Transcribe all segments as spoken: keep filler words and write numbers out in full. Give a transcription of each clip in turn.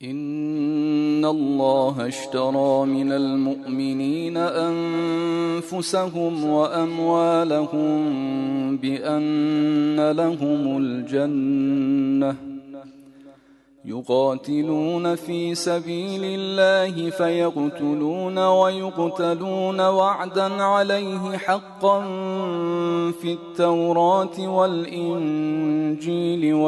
إن الله اشترى من المؤمنين أنفسهم وأموالهم بأن لهم الجنة يقاتلون في سبيل الله فيقتلون ويقتلون وعدا عليه حقا في التوراة والإنجيل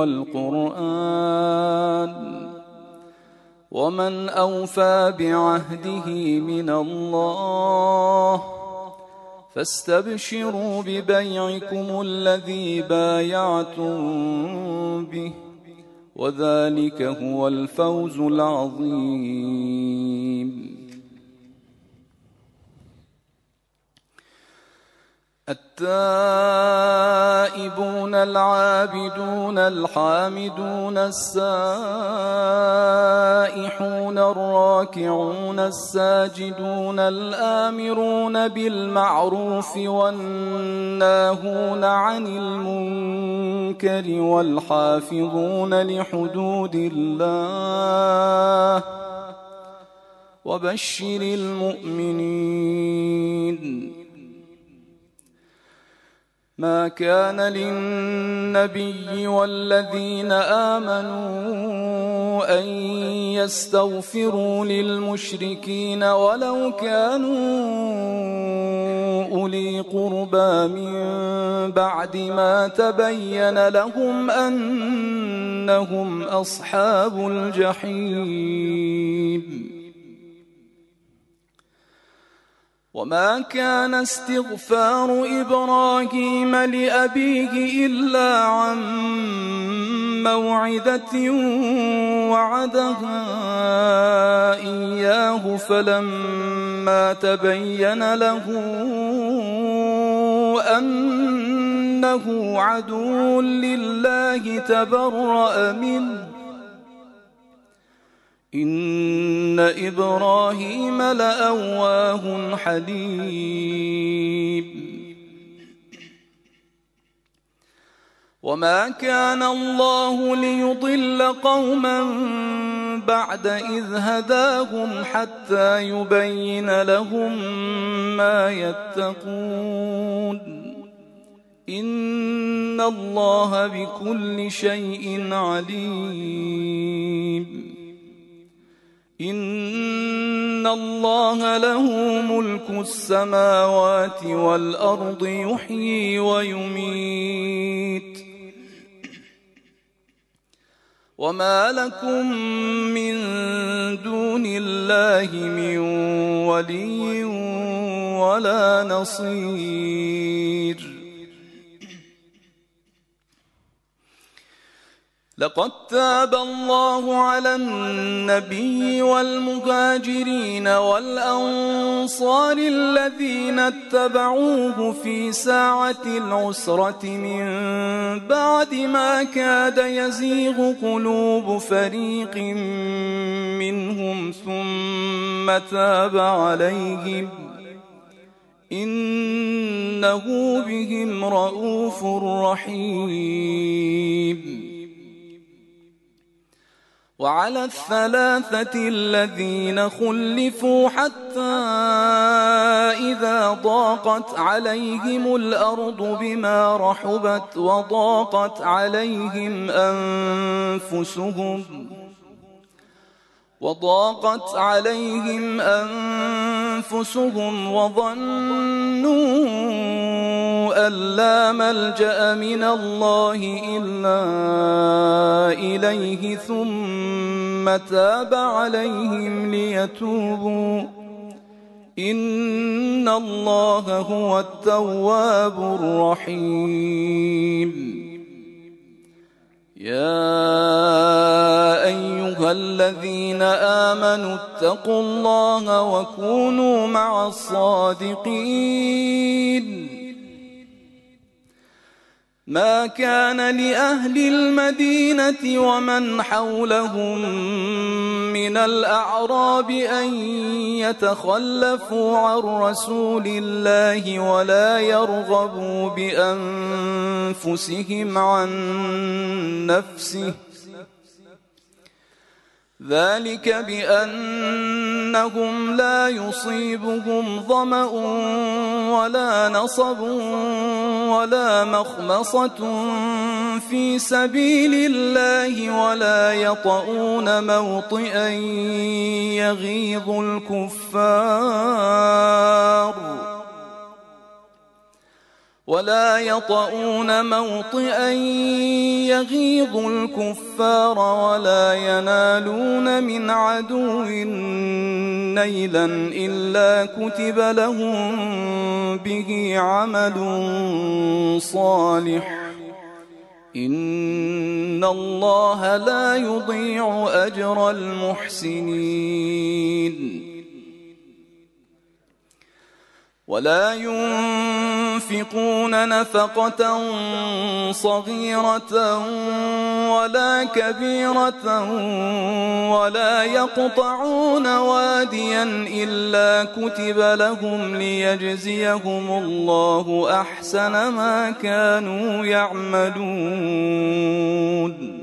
والقرآن ومن أوفى بعهده من الله فاستبشروا ببيعكم الذي بايعتم به وذلك هو الفوز العظيم. التائبون العابدون الحامدون السائحون الراكعون الساجدون الآمرون بالمعروف والناهون عن المنكر والحافظون لحدود الله وبشر المؤمنين. ما كان للنبي والذين آمنوا أن يستغفروا للمشركين ولو كانوا أولي قربى من بعد ما تبين لهم أنهم أصحاب الجحيم. وما كان استغفار إبراهيم لأبيه إلا عن موعدة وعدها إياه فلما تبين له أنه عدو لله تبرأ منه إن إبراهيم لأواه حليم. وما كان الله ليضل قوما بعد إذ هداهم حتى يبين لهم ما يتقون إن الله بكل شيء عليم. إن الله له ملك السماوات والأرض يحيي ويميت وما لكم من دون الله من ولي ولا نصير. لقد تاب الله على النبي والمهاجرين والأنصار الذين اتبعوه في ساعة العسرة من بعد ما كاد يزيغ قلوب فريق منهم ثم تاب عليهم إنه بهم رءوف رحيم. وعلى الثلاثة الذين خلفوا حتى إذا ضاقت عليهم الأرض بما رحبت وضاقت عليهم أنفسهم وضاقت عليهم أنفسهم وظنوا أن لا ملجأ من الله إلا إليه ثم تاب عليهم ليتوبوا إن الله هو التواب الرحيم. يا أيها الذين آمنوا اتقوا الله وكونوا مع الصادقين. ما كان لأهل المدينة ومن حولهم من الأعراب أن يتخلفوا عن رسول الله ولا يرغبوا بأنفسهم عن نفسه ذلك بأنهم لا يصيبهم ظمأ ولا نصب ولا مخمصة في سبيل الله ولا يطؤون موطئا يغيظ الكفار ولا يطؤون موطئا يغيظ الكفار ولا ينالون من عدو نيلا إلا كتب لهم به عمل صالح إن الله لا يضيع أجر المحسنين ولا ينفقون نفقة صغيرة ولا كبيرة ولا يقطعون واديا إلا كتب لهم ليجزيهم الله أحسن ما كانوا يعملون